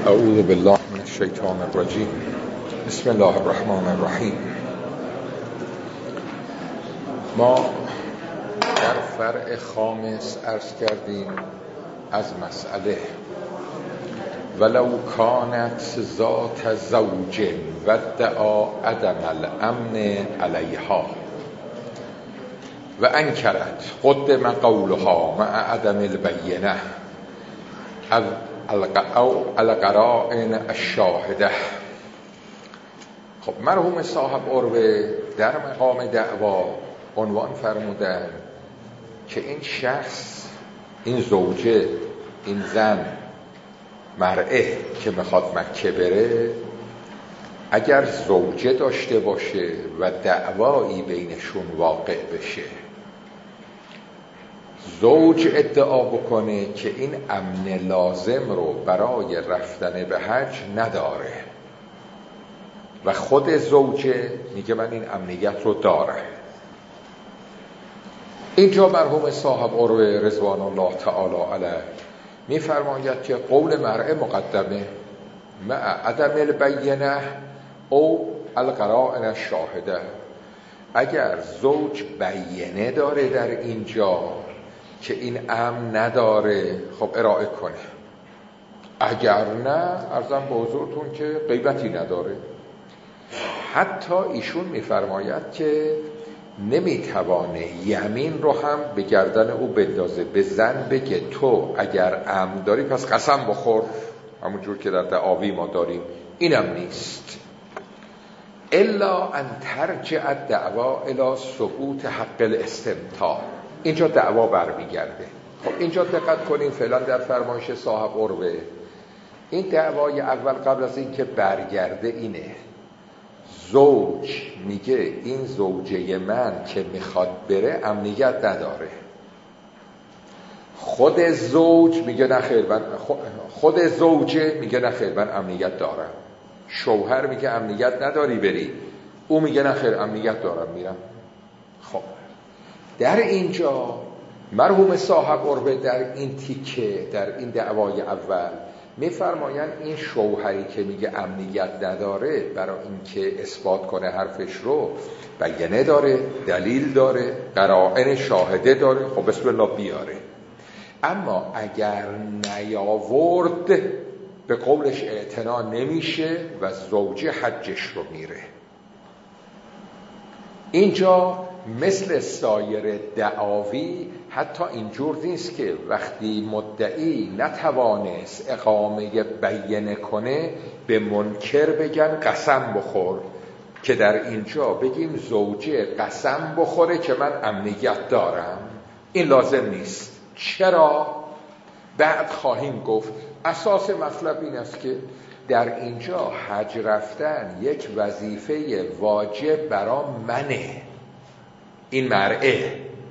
اعوذ بالله من الشیطان الرجیم. بسم الله الرحمن الرحیم. ما در فرع خامس عرض کردیم از مسئله ولو کانت ذات زوج و ادعا عدم الامن علیها و انکرت قدم قولها مع عدم البینه او القرائن الشاهده. خب مرحوم صاحب عروه در مقام دعوا عنوان فرمودن که این شخص، این زوجه، این زن مرئه که میخواد مکه بره، اگر زوجه داشته باشه و دعوایی بینشون واقع بشه، زوج ادعا بکنه که این امن لازم رو برای رفتن به حج نداره و خود زوجه میگه من این امنیت رو دارم. اینجا مرحوم صاحب عروه رضوان الله تعالی علیه میفرماید که قول مرء مقدمه مع عدم البینه او القرائن الشاهده. اگر زوج بینه داره در اینجا که این امن نداره، خب ارائه کنه. اگر نه، عرضم به حضورتون که غیبتی نداره. حتی ایشون میفرماید که نمیتوانه یمین رو هم به گردن او بندازه، به زن بگه تو اگر امن داری پس قسم بخور، همون جور که در دعاوی ما داریم. اینم نیست. الا ان ترجع الدعوا الی ثبوت حق الاستمتاع. اینجا دعوا برمیگرده. خب اینجا دقت کنین، فعلا در فرمایش صاحب عروه این دعوای اول قبل از این که برگرده اینه: زوج میگه این زوجه من که میخواد بره امنیت نداره. خود زوج میگه نخیر، خود زوجه میگه نخیر من امنیت دارم. شوهر میگه امنیت نداری بری، او میگه نخیر امنیت دارم میرم. خب در اینجا مرحوم صاحب عروه در این تیکه، در این دعوای اول میفرمایند این شوهری که میگه امنیت نداره، برای اینکه اثبات کنه حرفش رو بینه داره، دلیل داره، قرائن شاهده داره. خب بسم الله بیاره. اما اگر نیاورد به قولش اعتنا نمیشه و زوجه حجش رو میره. اینجا مثل سایر دعاوی حتی اینجور نیست که وقتی مدعی نتوانست اقامه بینه کنه به منکر بگن قسم بخور، که در اینجا بگیم زوجه قسم بخوره که من امنیت دارم. این لازم نیست. چرا؟ بعد خواهیم گفت. اساس مطلب این است که در اینجا حج رفتن یک وظیفه واجب برای منه، این مرئه.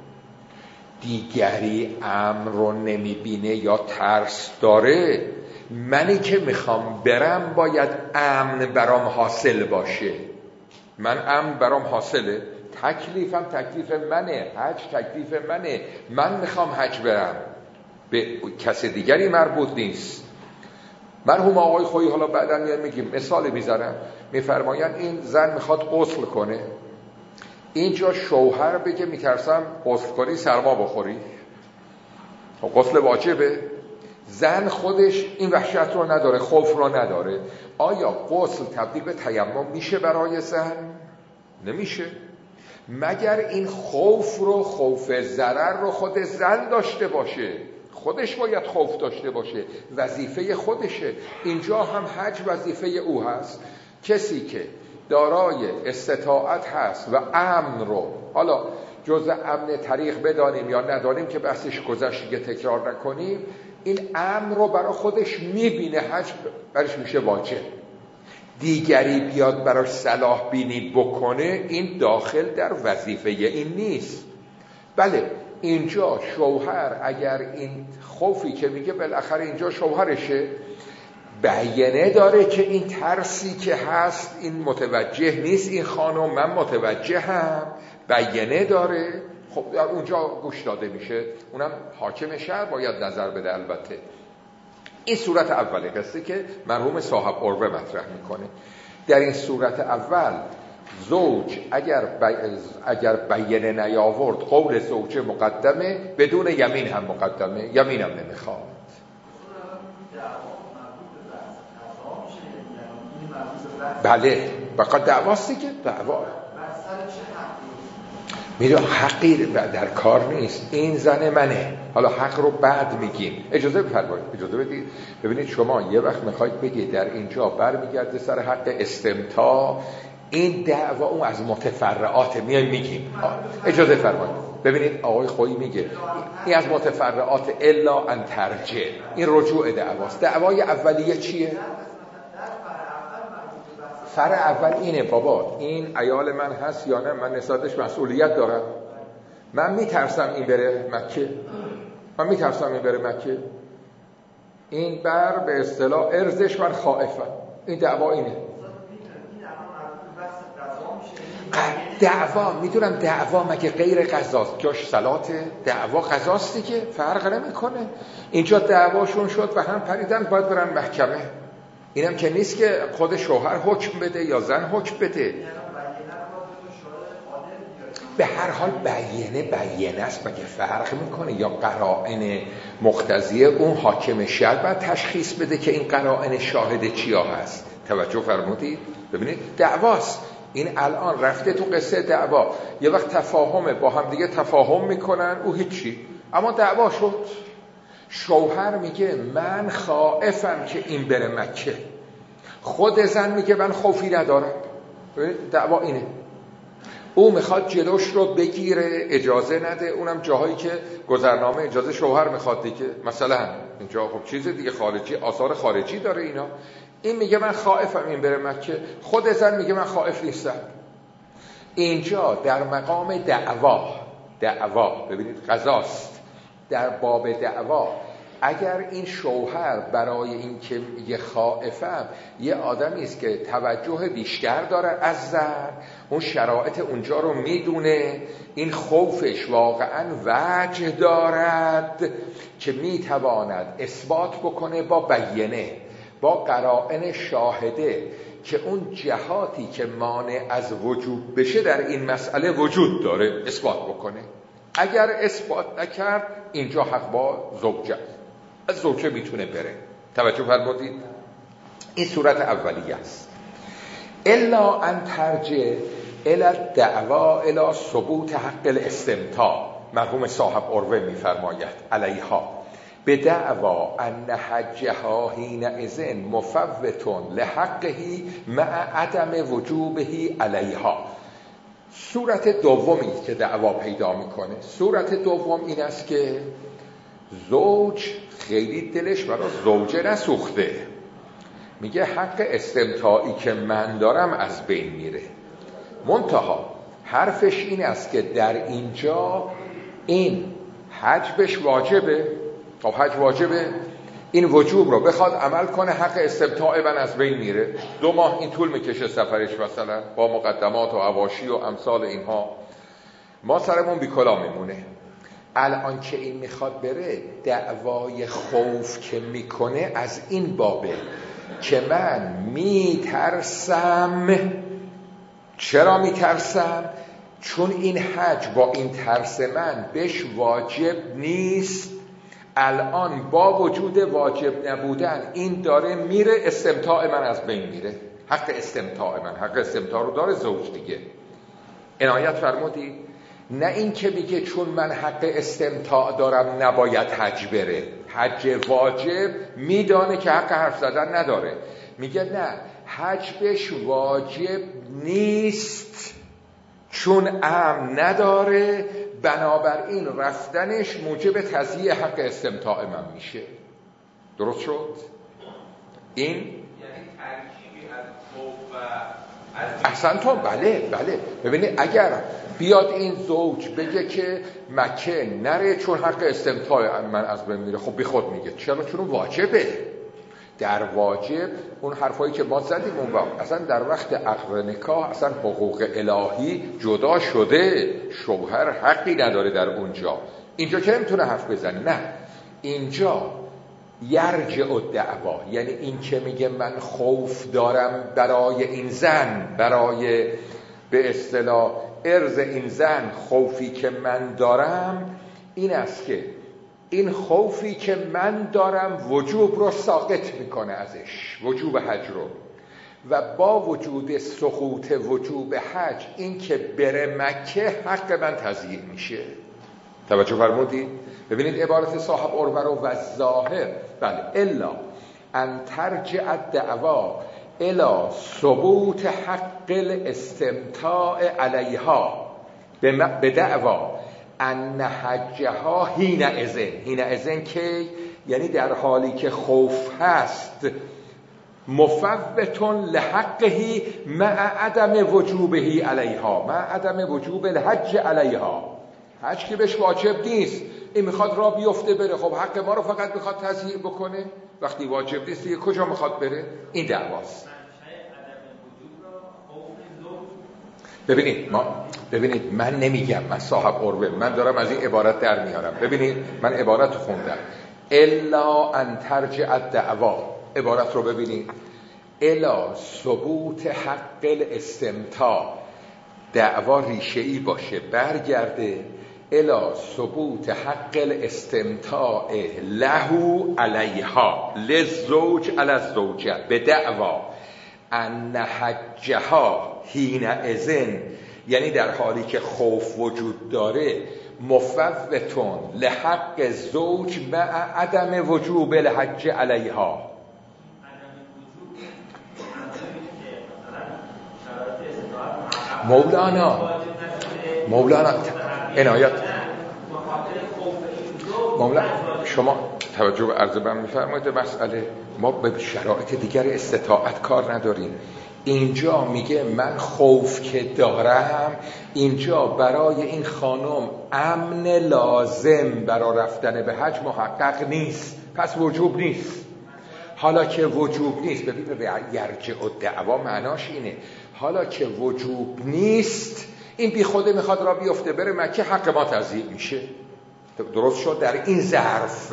دیگری امر رو نمیبینه یا ترس داره، منی که میخوام برم باید امن برام حاصل باشه. من امن برام حاصله، تکلیفم تکلیف منه، حج تکلیف منه، من میخوام حج برم، به کسی دیگری مربوط نیست. مرحوم آقای خویی حالا بعدا میگیم مثال میذارم، میفرمایند این زن میخواد غسل کنه، اینجا شوهر بگه میترسم غسل کنی سرما بخوری، غسل واجبه. زن خودش این وحشت رو نداره، خوف رو نداره. آیا غسل تبدیل به تیمم میشه برای زن؟ نمیشه، مگر این خوف رو، خوف ضرر رو خود زن داشته باشه. خودش باید خوف داشته باشه، وظیفه خودشه. اینجا هم حج وظیفه او هست. کسی که دارای استطاعت هست و امن رو، حالا جزء امن طریق بدانیم یا ندانیم که بحثش گذشت که تکرار نکنیم، این امن رو برای خودش میبینه، حج برش میشه واجب. دیگری بیاد براش صلاح بینی بکنه، این داخل در وظیفه این نیست. بله اینجا شوهر اگر این خوفی که میگه بالاخره اینجا شوهرشه، بینه داره که این ترسی که هست این متوجه نیست این خانم، من متوجه هم، بینه داره، خب در اونجا گوش داده میشه. اونم حاکم شهر باید نظر بده البته. این صورت اوله قصه که مرحوم صاحب عروه مطرح میکنه. در این صورت اول زوج اگر بیانه نیاورد قول زوجه مقدمه، بدون یمین هم مقدمه، یمین هم نمیخواد. بله بقید دعواستی که دعوا میدون حقی در کار نیست. این زن منه، حالا حق رو بعد میگیم. اجازه بفرمایید، اجازه بدید. ببینید شما یه وقت میخواید بگید در اینجا برمیگرده سر حق استمتاع، این دعوا اون از متفرعات میایم میگیم. اجازه فرمایید. ببینید آقای خویی میگه این از متفرعات الا ان ترجع، این رجوع دعواست. دعوای اولیه چیه؟ فرع اول اینه بابا این عیال من هست یا نه، من نسبتش مسئولیت دارم، من میترسم این بره مکه، من میترسم این بره مکه، این بر به اصطلاح ارزش من خائفم. این دعوا اینه. دعوا میدونم دعوا مگه غیر قضاست؟ جاش صلاته، دعوا قضاستی که فرق نمیکنه. اینجا دعواشون شد و هم پریدن، باید برن محکمه. اینم که نیست که خود شوهر حکم بده یا زن حکم بده. به هر حال بیانه است، مگه فرق میکنه؟ یا قرائن مقتضیه اون حاکم شرع باید تشخیص بده که این قرائن شاهد چیا هست. توجه فرمودید؟ ببینید دعواست. این الان رفته تو قصه دعوا، یه وقت تفاهمه، با هم دیگه تفاهم میکنن، او هیچی، اما دعوا شد. شوهر میگه من خائفم که این بره مکه، خود زن میگه من خوفی ندارم. دعوا اینه. او میخواد جلوش رو بگیره، اجازه نده. اونم جاهایی که گذرنامه اجازه شوهر میخواد دیگه، مثلا اینجا خب چیز دیگه خارجی، آثار خارجی داره اینا. این میگه من خائفم این بره مکه، خود زن میگه من خائف نیستم. اینجا در مقام دعوا ببینید قضاست. در باب دعوا اگر این شوهر برای این که میگه خائفم یه آدمی است که توجه بیشتر داره از زن، اون شرایط اونجا رو میدونه، این خوفش واقعا وجه دارد که میتواند اثبات بکنه با بیانه، با قرائن شاهده که اون جهاتی که مانع از وجود بشه در این مسئله وجود داره، اثبات بکنه. اگر اثبات نکرد اینجا حق با زوجه، از زوجه میتونه بره. توجه فرمودید؟ این صورت اولیه است. الا ان ترجع الی الدعوا الی ثبوت حق الاستمتاع. مرحوم صاحب عروه میفرماید علیها به دعوا ان حجها حینئذ مفوت لحقه مع عدم وجوبه علیها. صورت دومی که دعوا پیدا میکنه، صورت دوم این است که زوج خیلی دلش برای زوجه نسوخته، میگه حق استمتاعی که من دارم از بین میره. منتها حرفش این است که در اینجا این حجبش واجبه. خب حج واجبه، این وجوب رو بخواد عمل کنه، حق استمتاع من از بین میره. 2 ماه این طول میکشه سفرش، مثلا با مقدمات و حواشی و امثال اینها، ما سرمون بیکلا میمونه. الان که این میخواد بره، دعوای خوف که میکنه از این بابه که من میترسم. چرا میترسم؟ چون این حج با این ترس من بهش واجب نیست. الان با وجود واجب نبودن این داره میره، استمتاع من از بین میره. حق استمتاع من، حق استمتاع رو داره زوج دیگه. عنایت فرمودید؟ نه این که میگه چون من حق استمتاع دارم نباید حج بره. حج واجب میدانه که حق حرف زدن نداره، میگه نه حج بهش واجب نیست چون امن نداره، بنابراین رفتنش موجب تضییع حق استمتاع من میشه. درست شد؟ این یعنی ترکیبی از خوف و احسنتون. بله. ببینید اگر بیاد این زوج بگه که مکه نره چون حق استمتاع من از بین میره، خب بی خود میگه چرا؟ چون واجبه. در واجب اون حرفایی که ما زدیم اون وقت، اصلا در وقت عقد نکاح اصلا حقوق الهی جدا شده، شوهر حقی نداره در اونجا. اینجا که نمیتونه حرف بزنه. نه، اینجا یرجع الدعوا، یعنی این که میگه من خوف دارم برای این زن، برای به اصطلاح عرض این زن، خوفی که من دارم این است که این خوفی که من دارم وجوب رو ساقط میکنه ازش، وجوب حج رو، و با وجود سقوط وجوب حج این که بره مکه حق من تضییع میشه. توجه فرمودید؟ ببینید عبارت صاحب عروه رو و ظاهر، بله، الا ان ترجع الدعوا الی ثبوت حق الاستمتاع علیها به دعوا ان حجها حینئذ که یعنی در حالی که خوف هست، مفوت لحقه مع عدم وجوبه علیها، مع عدم وجوب الحج علیها. حج که بهش واجب نیست، این میخواد را بیفته بره، خب حق ما رو فقط میخواد تضییع بکنه. وقتی واجب نیست دیگه کجا میخواد بره؟ این دعواست. ببینید من نمیگم، من صاحب عروه، من دارم از این عبارت در میارم. ببینید من عبارت رو خوندم، الا ان ترجع الدعوا، عبارت رو ببینید، الا ثبوت حق الاستمتاع، دعوا ریشه‌ای باشه برگرده الا ثبوت حق الاستمتاع له علیها، للزوج علی الزوجه، به دعوا ان حجها حینئذ، یعنی در حالی که خوف وجود داره، مفوتون لحق زوج مع عدم وجوب الحج علیها. مولانا عنایت، مولانا شما توجه به عرض من میفرمایید مسئله، ما به شرایط دیگر استطاعت کار نداریم. اینجا میگه من خوف که دارم، اینجا برای این خانم امن لازم برای رفتن به حج محقق نیست، پس وجوب نیست. حالا که وجوب نیست، ببین یرجع الدعوا معناش اینه، حالا که وجوب نیست این بی خوده میخواد را بیفته بره مکه، حق ما تضییع میشه. درست شد؟ در این ظرف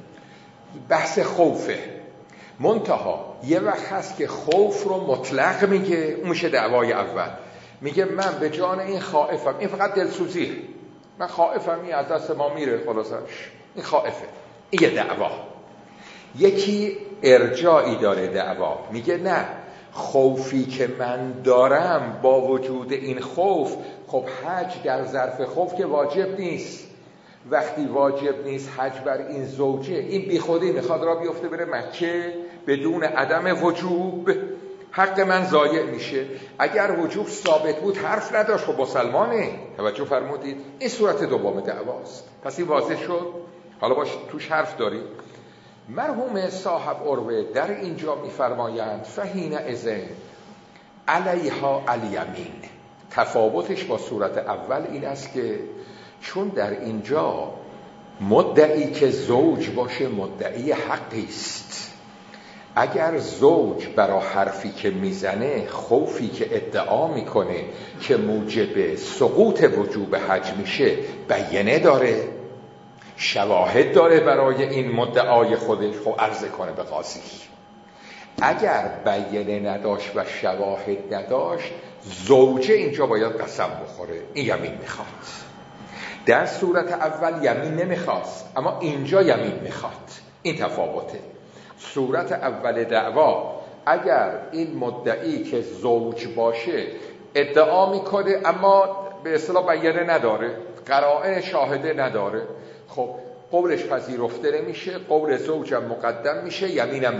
بحث خوفه. منتها یه وقت هست که خوف رو مطلق میگه، اون میشه دعوای اول، میگه من به جان این خائفم، این فقط دلسوزیه، من خائفم این از دست ما میره، خلاصش این خائفه، این یه دعوا. یکی ارجاعی داره دعوا، میگه نه، خوفی که من دارم با وجود این خوف، خب حج در ظرف خوف که واجب نیست، وقتی واجب نیست حج بر این زوجه، این بی خودی میخواد را بیفته بره مکه بدون عدم وجوب، حق من ضایع میشه. اگر وجوب ثابت بود حرف نداشت، خب مسلمانه. توجه فرمودید؟ این صورت دوم دعواست. پس این واضح شد؟ حالا باش توش حرف داری. مرحوم صاحب عروه در اینجا میفرمایند فحینئذ علیها الیمین. تفاوتش با صورت اول این است که چون در اینجا مدعی که زوج باشه مدعی حقی است، اگر زوج برای حرفی که میزنه، خوفی که ادعا میکنه که موجب سقوط وجوب حج میشه، بیانه داره، شواهد داره برای این مدعای خودش، خب عرضه کنه به قاضی. اگر بیانه نداشت و شواهد نداشت، زوجه اینجا باید قسم بخوره، این یمین میخواد. در صورت اول یمین نمیخواست، اما اینجا یمین میخواد. این تفاوته. صورت اول دعوا اگر این مدعی که زوج باشه ادعا میکنه اما به اصطلاح بیانه نداره، قرائن شاهده نداره، خب قولش پذیرفته نمیشه، قول زوجم مقدم میشه، یمینم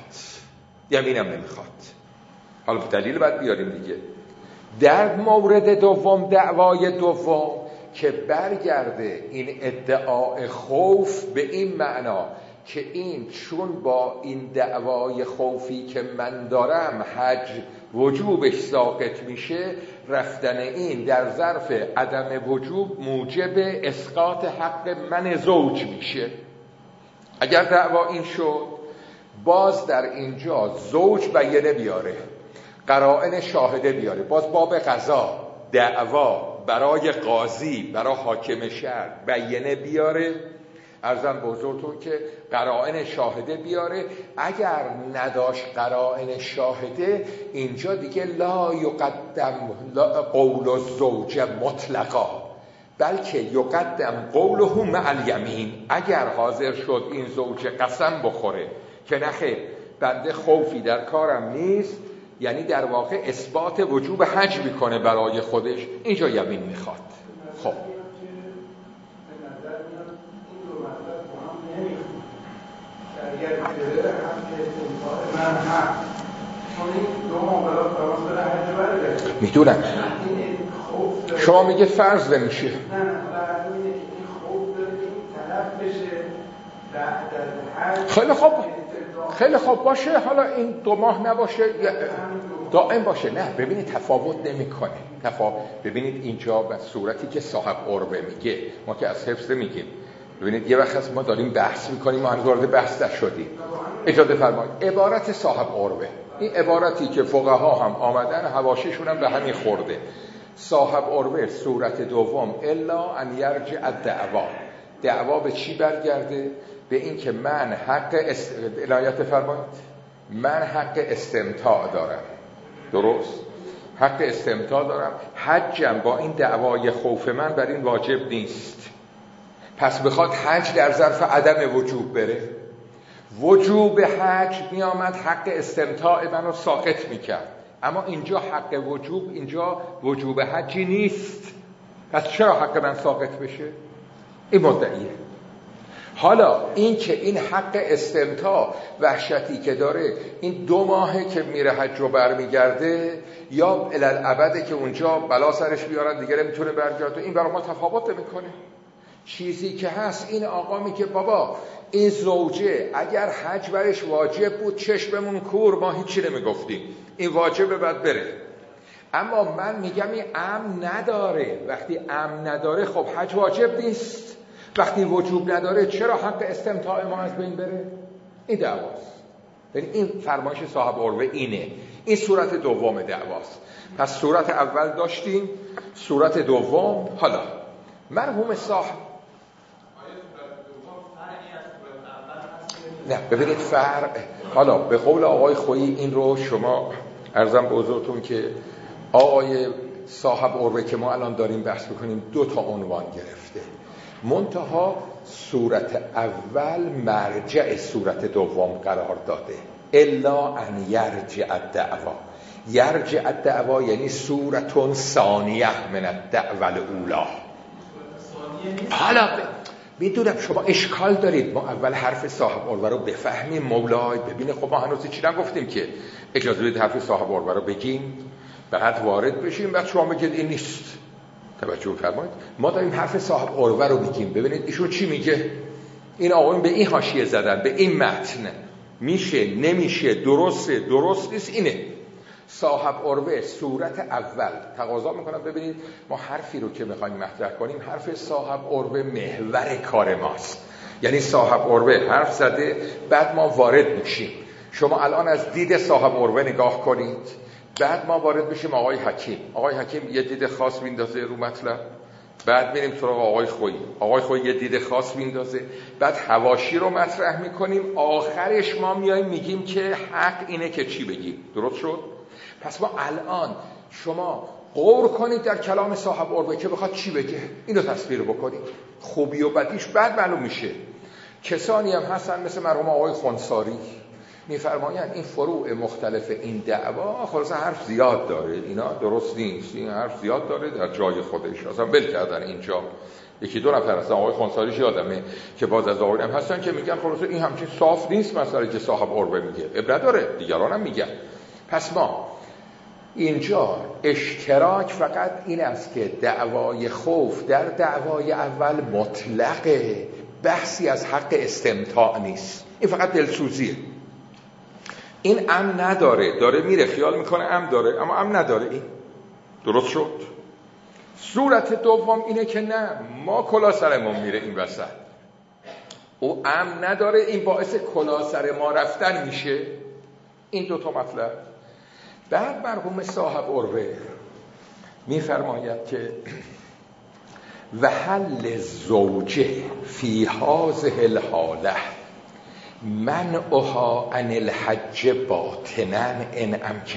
نمیخواد. حالا دلیل باید بیاریم دیگه. در مورد دوم، دعوای دوم که برگرده این ادعای خوف به این معنا که این چون با این دعوای خوفی که من دارم حج وجوبش ساقط میشه، رفتن این در ظرف عدم وجوب موجب اسقاط حق من زوج میشه. اگر دعوا این شد، باز در اینجا زوج بیانه بیاره، قرائن شاهده بیاره، باز باب قضا دعوا برای قاضی، برای حاکم شهر بیانه بیاره عرضم بزرگتون که قرائن شاهده بیاره. اگر نداشت قرائن شاهده، اینجا دیگه لا یقدم قول الزوج مطلقا، بلکه یقدم قوله مع الیمین. اگر حاضر شد این زوج قسم بخوره که نخیر بنده خوفی در کارم نیست، یعنی در واقع اثبات وجوب حج میکنه برای خودش، اینجا یمین میخواد. خب میدونم شما میگه فرض نمیشه. خیلی خوب باشه، حالا این 2 ماه نباشه دائم باشه. نه ببینید تفاوت نمیکنه. ببینید اینجا به صورتی که صاحب عربه میگه، ما که از حفظ میگیم. ببینید یه وقت هست ما داریم بحث میکنیم، ما هنوز وارد بحث نشدیم. اجازه فرمایید. عبارت صاحب عربه، این عبارتی که فقها هم آمدن حواشیشون هم به همین خورده. صاحب عربه صورت دوم الا ان یرجع الدعوا. دعوا به چی برگرده؟ به این که من حق عنایت فرمایید، من حق استمتاع دارم. درست؟ حق استمتاع دارم، حجم با این دعوای خوف من بر این واجب نیست. پس بخواد حج در ظرف عدم وجوب بره، وجوب حج می آمد حق استمتاع منو ساقط میکرد. اما اینجا حق وجوب، اینجا وجوب حجی نیست. پس چرا حق من ساقط بشه؟ این مدعیه. حالا این که این حق استمتاع وحشتی که داره، این 2 ماهه که میره حج رو برمیگرده، یا الالعبده که اونجا بلا سرش بیارن دیگه نمیتونه برگرده، این برای ما تفاوت نمیکنه. چیزی که هست این آقا میگه بابا این زوجه اگر حج برش واجب بود چشممون کور، ما هیچی نمیگفتیم، این واجبه بعد بره. اما من میگم این امن نداره. وقتی امن نداره خب حج واجب نیست. وقتی وجوب نداره چرا حق استمتاع ما از بین بره؟ این دعواست. یعنی این فرمایش صاحب عروه اینه. این صورت دوم دعواست. پس صورت اول داشتیم، صورت دوم. حالا مرحوم صاحب نه ببینید فرق. حالا به قول آقای خویی این رو شما عرضم به حضورتون که آقای صاحب عروه که ما الان داریم بحث بکنیم 2 تا عنوان گرفته، منتها صورت اول مرجع صورت دوم قرار داده. الا ان یرجع الدعوا. یرجع الدعوا یعنی صورت ثانیه من الدعوه الاولی. حالا میدونم شما اشکال دارید ما اول حرف صاحب عروه رو بفهمیم مولای ببینه. خب ما هنوز چی نگفتیم که اجازه بدید حرف صاحب عروه رو بگیم بعد وارد بشیم، بعد شما بگید این نیست. توجه فرمایید، ما داریم حرف صاحب عروه رو میگیم. ببینید ایشون چی میگه. این آقایون به این حاشیه زدن، به این متن، میشه نمیشه، درسته درست نیست. اینه صاحب عروه صورت اول تقاضا میکنم. ببینید ما حرفی رو که میخوایم مطرح کنیم، حرف صاحب عروه محور کار ماست. یعنی صاحب عروه حرف زده، بعد ما وارد میشیم. شما الان از دید صاحب عروه نگاه کنید، بعد ما وارد بشیم آقای حکیم. آقای حکیم یه دید خاص میندازه رو مطلب، بعد میریم سراغ آقای خویی. آقای خویی یه دید خاص میندازه، بعد حواشی رو مطرح میکنیم، آخرش ما میایم میگیم که حق اینه که چی بگیم. درست شد؟ پس ما الان شما غور کنید در کلام صاحب عروه که بخواد چی بگه، اینو تصویر بکنید. خوبی و بدیش بعد معلوم میشه. کسانی هم هستن مثل مرحوم آقای خنثاری میفرمایند این فروع مختلف این دعوا خلاصه حرف زیاد داره، اینا درست نیست، این حرف زیاد داره در جای خودش. اصلا بل کردن اینجا. 1-2 نفر هستن، آقای خنثاریش یادمه که باز از آقایون هم هستن که میگن خلاصه این همچین صاف نیست مسئله که صاحب عروه میگه، عبرت داره، دیگران هم میگن. پس ما اینجا اشتراک فقط این است که دعوای خوف در دعوای اول مطلقه، بحثی از حق استمتاع نیست. این فقط دلسوزیه. این امن نداره، داره میره خیال میکنه امن داره، اما امن نداره. این درست شد. صورت دوم اینه که نه، ما کلا سرمون میره این وسط، او امن نداره، این باعث کلا سر ما رفتن میشه. این 2 تا مطلب. بعد مرحوم صاحب عروه میفرماید که و حل زوجه فی هذه الحاله منعها عن الحج باطنا ان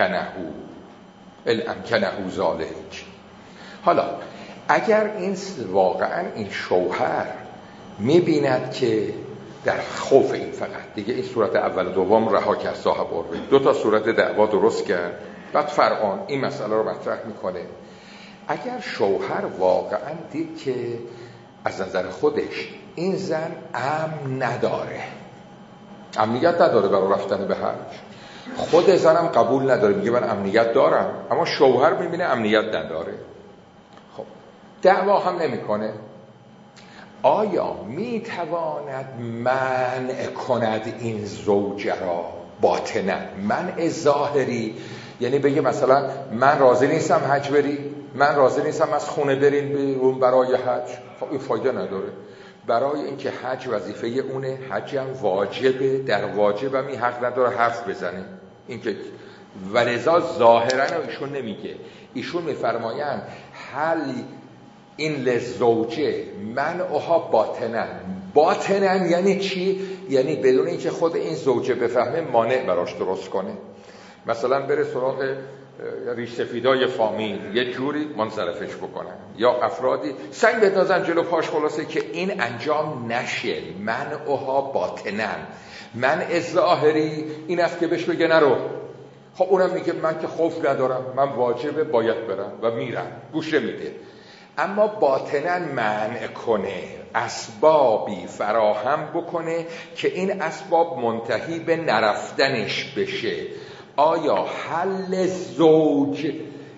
امکنه ذلک. حالا اگر این واقعا این شوهر میبیند که در خوف این فقط دیگه این صورت اول و دوم رها کرد صاحب عروه، 2 تا صورت دعوا درست کرد، بعد فرعون این مسئله رو مطرح میکنه. اگر شوهر واقعا دید که از نظر خودش این زن امن نداره، امنیت نداره برای رفتن به حج، خود زنم قبول نداره، میگه من امنیت دارم، اما شوهر میبینه امنیت نداره، خب دعوا هم نمیکنه، آیا میتواند منع کند این زوجه را باطنا؟ منع ظاهری یعنی بگه مثلا من راضی نیستم حج بری، من راضی نیستم از خونه برین بیرون برای حج، خب این فایده نداره. برای اینکه حج وظیفه اونه، حج هم واجبه، در واجب هم این حق نداره حرف بزنه، اینکه ولذا ظاهرا ایشون نمیگه، ایشون میفرمایند حل این لزوجه منعها باطنا یعنی چی؟ یعنی بدون اینکه خود این زوجه بفهمه مانع براش درست کنه، مثلا بره سراغ ریش سفیدای فامیل یه جوری منصرفش بکنن، یا افرادی سنگ بندازن جلو پاش، خلاصه که این انجام نشه. منعها باطنا، منع ظاهری این است که بهش بگه نرو، خب اونم میگه من که خوف ندارم، من واجبه باید برم و میرم، گوشه میده. اما باطنا منع کنه، اسبابی فراهم بکنه که این اسباب منتهی به نرفتنش بشه. آیا حل زوج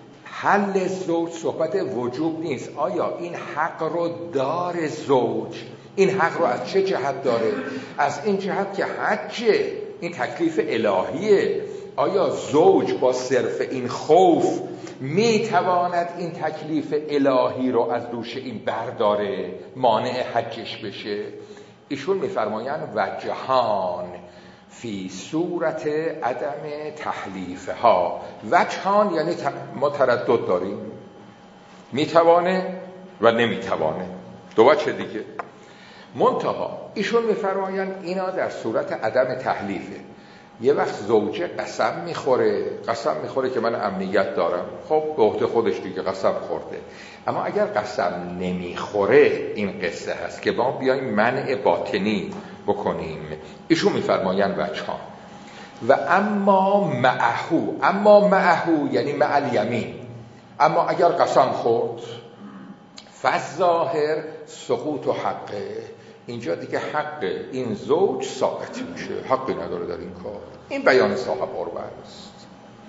صحبت وجوب نیست، آیا این حق رو داره زوج؟ این حق رو از چه جهت داره؟ از این جهت که حجه، این تکلیف الهیه. آیا زوج با صرف این خوف میتواند این تکلیف الهی رو از دوش این برداره، مانع حجش بشه؟ ایشون میفرمایند وجهان فی صورت عدم تحلیفها. وجهان یعنی ما تردد داریم، میتوانه و نمیتوانه، دو وجه دیگه. منتها ایشون میفرمایند اینا در صورت عدم تحلیفه. یه وقت زوجه قسم میخوره که من امنیت دارم، خب به عهده خودش دیگه قسم خورده. اما اگر قسم نمیخوره، این قصه هست که ما بیایم منع باطنی بکنیم. ایشون میفرمایند وجهان و اما معهو یعنی مع الیمین، اما اگر قسم خورد فالظاهر سقوط و حقه، اینجا دیگه حق این زوج ساقط میشه، حقی نداره در این کار. این بیان صاحب عروه است.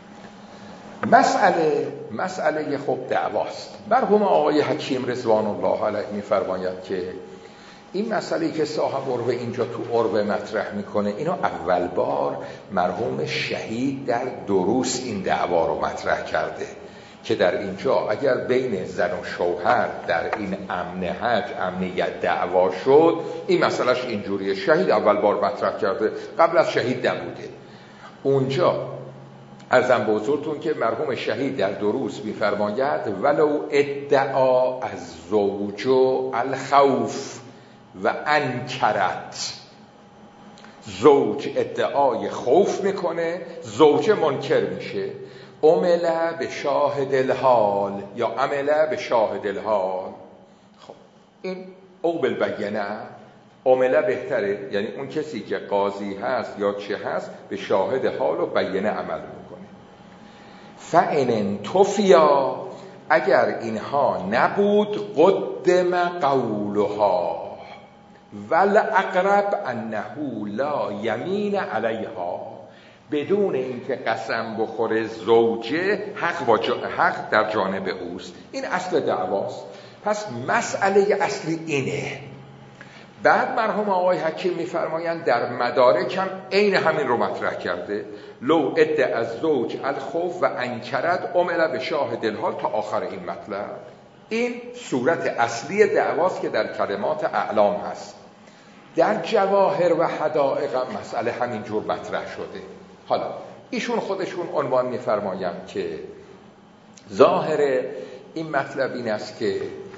مسئله خب دعواست. مرحوم آقای حکیم رضوان الله علیه میفرماید که این مسئله که صاحب عروه اینجا تو عروه مطرح میکنه، اینو اول بار مرحوم شهید در دروس این دعوا رو مطرح کرده که در اینجا اگر بین زن و شوهر در این امن حج امنیت دعوا شد، این مسئلهش اینجوریه. شهید اول بار مطرح کرده، قبل از شهید نبوده. اونجا عرضم به حضورتون که مرحوم شهید در دروس میفرماید ولو ادعا از زوج الخوف و انکرت، زوج ادعای خوف میکنه، زوجه منکر میشه، عمل به شاهد الحال یا عمل به شاهد الحال. خب این او بالبینه، عمل بهتره، یعنی اون کسی که قاضی هست یا چه هست به شاهد حال و بینه عمل میکنه. فإن توفیا، اگر اینها نبود قدم قولها والاقرب انه لا یمین علیها، بدون اینکه قسم بخوره زوجه، حق در جانب اوست. این اصل دعواست. پس مسئله اصلی اینه. بعد مرحوم آقای حکیم میفرمایند در مدارک هم عین همین رو مطرح کرده، لو ادعا از زوج الخوف و انکرت عمل به شاهد الحال تا آخر این مطلب. این صورت اصلی دعواست که در کلمات اعلام هست. در جواهر و حدائق هم مسئله همین جور مطرح شده. حالا ایشون خودشون عنوان میفرمایند که ظاهر این مطلب این است که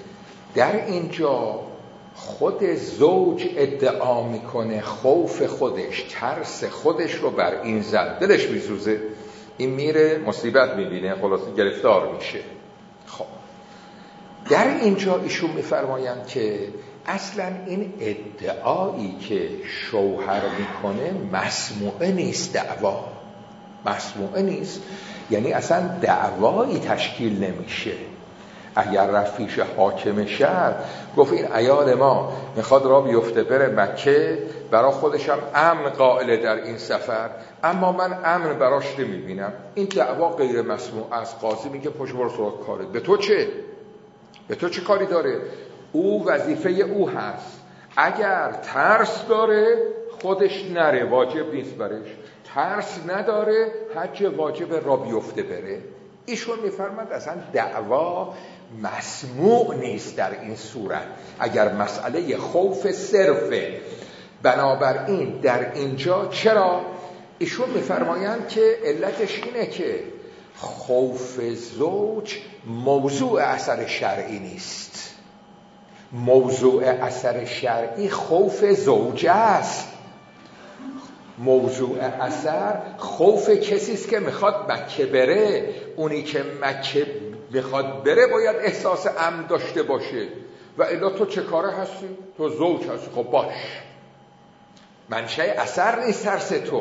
در اینجا خود زوج ادعا میکنه خوف خودش، ترس خودش رو بر این زن، دلش میسوزه، این میره مصیبت میبینه، خلاصه گرفتار میشه. خب در اینجا ایشون میفرمایند که اصلا این ادعایی که شوهر میکنه مسموعه نیست، دعوا مسموعه نیست، یعنی اصلا دعوایی تشکیل نمیشه. اگر رفت پیش حاکم شهر گفت این عیال ما میخواد را بیفته بره مکه، برای خودشم امن قائله در این سفر، اما من امن براش نمیبینم، این دعوا غیر مسموع است. قاضی میگه پشت برو سراغ کارت، به تو چه؟ به تو چه کاری داره؟ او وظیفه او هست، اگر ترس داره خودش نره، واجب نیست برش، ترس نداره حج واجب را بیفته بره. ایشون میفرماد اصلا دعوا مسموع نیست در این صورت، اگر مسئله خوف صرفه. بنابراین در اینجا چرا؟ ایشون میفرمایند که علتش اینه که خوف زوج موضوع اثر شرعی نیست، موضوع اثر شرعی خوف زوجه است. موضوع اثر خوف کسی است که میخواد مکه بره، اونی که مکه میخواد بره باید احساس امن داشته باشه، و الا تو چه کاره هستی؟ تو زوج هستی، خب باش، منشأ اثر نیست ترس تو.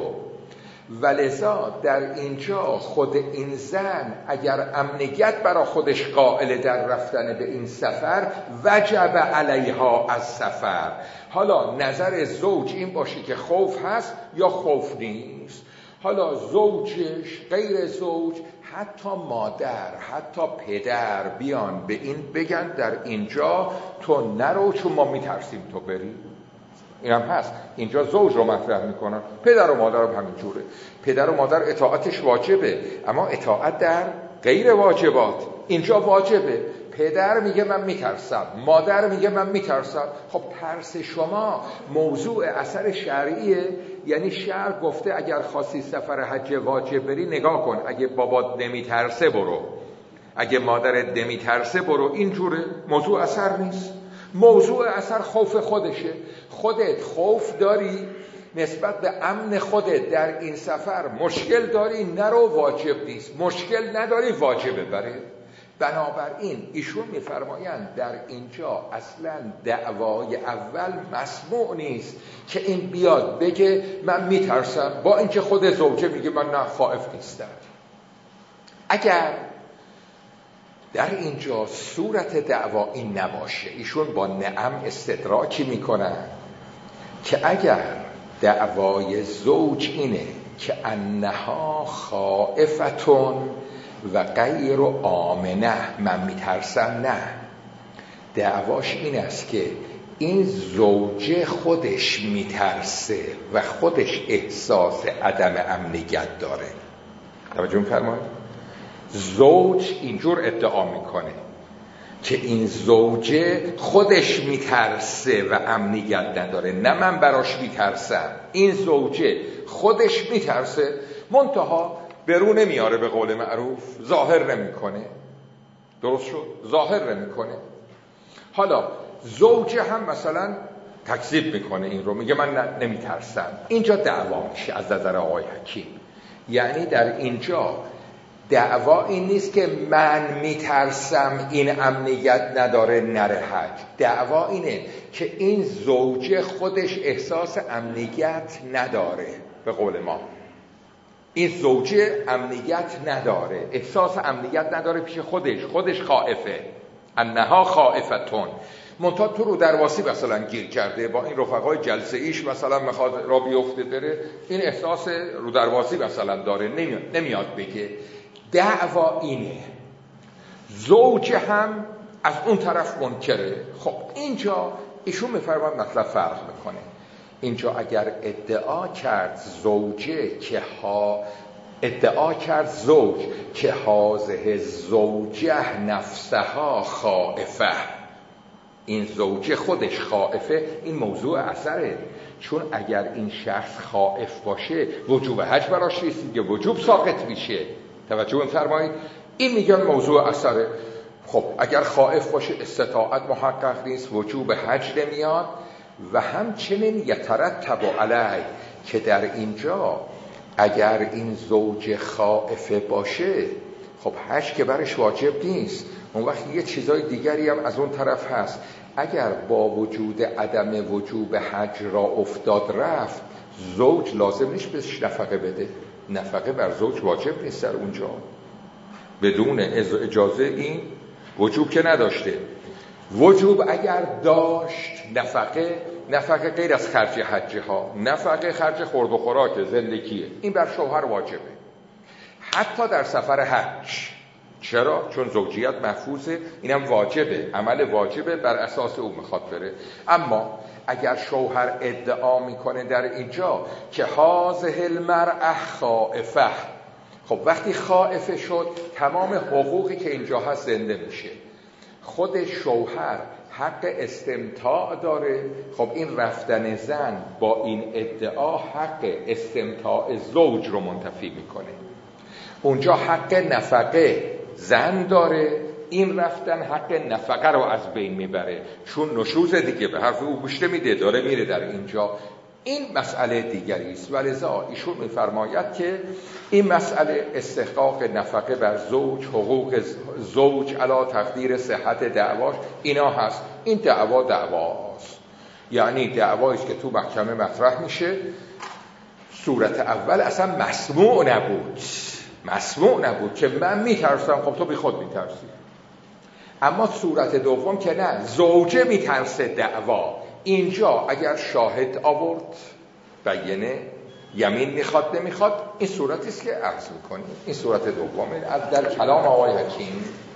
ولذا در اینجا خود این زن اگر امنیت برای خودش قائل در رفتن به این سفر، وجب علیها از سفر. حالا نظر زوج این باشه که خوف هست یا خوف نیست، حالا زوجش، غیر زوج، حتی مادر، حتی پدر بیان به این بگن در اینجا تو نرو چون ما میترسیم تو بری. این هم هست، اینجا زوج رو مطرح میکنن، پدر و مادر هم همین جوره. پدر و مادر اطاعتش واجبه، اما اطاعت در غیر واجبات. اینجا واجبه، پدر میگه من میترسم، مادر میگه من میترسم. خب ترس شما موضوع اثر شرعیه، یعنی شرع گفته اگر خواستی سفر حج واجب بری نگاه کن، اگه بابات نمیترسه برو، اگه مادرت نمیترسه برو. اینجوره، موضوع اثر نیست. موضوع اثر خوف خودشه. خودت خوف داری نسبت به امن خودت در این سفر، مشکل داری، نرو، واجب نیست. مشکل نداری، واجبه بره. بنابراین ایشون میفرمایند در اینجا اصلا دعوای اول مسموع نیست که این بیاد بگه من میترسم، با اینکه خود زوجه میگه من نه خائف نیستم. اگر در اینجا صورت دعوا این نباشه، ایشون با نعم استدراکی میکنن که اگر دعوای زوج اینه که انها خائفتون و غیر آمنه، من میترسم، نه، دعواش این است که این زوجه خودش میترسه و خودش احساس عدم امنیت داره. توجه می‌فرمایید؟ زوج اینجور ادعا میکنه که این زوجه خودش میترسه و امنیت نداره، نه من براش میترسم، این زوجه خودش میترسه، منتها برو نمیاره، به قول معروف ظاهر نمیکنه. درست شد؟ ظاهر نمیکنه. حالا زوجه هم مثلا تکذیب میکنه این رو، میگه من نمیترسم. اینجا دعوا میشه از نظر آقای حکیم. یعنی در اینجا دعوا این نیست که من میترسم این امنیت نداره نره حج، دعوا اینه که این زوجه خودش احساس امنیت نداره. به قول ما این زوجه امنیت نداره، احساس امنیت نداره پیش خودش خائفه، انها خائفتون. منتها تو رو درواسی مثلا گیر کرده، با این رفقای جلسه ایش مثلا میخواد را بیفته بره، این احساس رو درواسی مثلا داره، نمیاد بگه. دعوا اینه، زوج هم از اون طرف منکره. خب اینجا ایشون میفرمان مطلب فرق میکنه. اینجا اگر ادعا کرد زوج که هازه زوجه نفسها خائفه، این زوجه خودش خائفه، این موضوع اثره. چون اگر این شخص خائف باشه وجوب حج براش نیست دیگه، وجوب ساقط میشه. توجه بفرمایید، این میگن موضوع اثره. خب اگر خائف باشه استطاعت محقق نیست، وجوب حج نمیاد. و همچنین یترتب علیه که در اینجا اگر این زوج خائفه باشه خب حج که برش واجب نیست، اون وقت یه چیزای دیگری هم از اون طرف هست. اگر با وجود عدم وجوب حج را افتاد رفت، زوج لازم نیست بهش نفقه بده، نفقه بر زوج واجب نیست در اونجا. بدون اجازه این وجوب که نداشته. وجوب اگر داشت نفقه غیر از خرج حج ها، نفقه خرج خورد و خوراک زندگیه، این بر شوهر واجبه حتی در سفر حج. چرا؟ چون زوجیت محفوظه، اینم واجبه، عمل واجبه، بر اساس او میخواد بره. اما اگر شوهر ادعا میکنه در اینجا که هذه المرأة خائفه، خب وقتی خائفه شد تمام حقوقی که اینجا هست زنده میشه. خود شوهر حق استمتاع داره. خب این رفتن زن با این ادعا حق استمتاع زوج رو منتفی میکنه. اونجا حق نفقه زن داره، این رفتن حق نفقه رو از بین میبره، چون نشوز دیگه به حرف او گوش نمیده، داره میره در اینجا. این مسئله دیگری است. ولذا ایشون میفرماید که این مسئله استحقاق نفقه بر زوج، حقوق زوج علی تقدیر صحت دعواش، اینا هست. این دعواست، یعنی دعوایی است که تو محکمه مطرح میشه. صورت اول اصلا مسموع نبود که من میترسم، خب تو بی خود میترسی. اما صورت دوم که نه، زوجه میترسه دعوا. اینجا اگر شاهد آورد بینه، یمین میخواد نمیخواد، این صورتی است که عرض میکنیم. این صورت دومه در کلام آقای حکیم.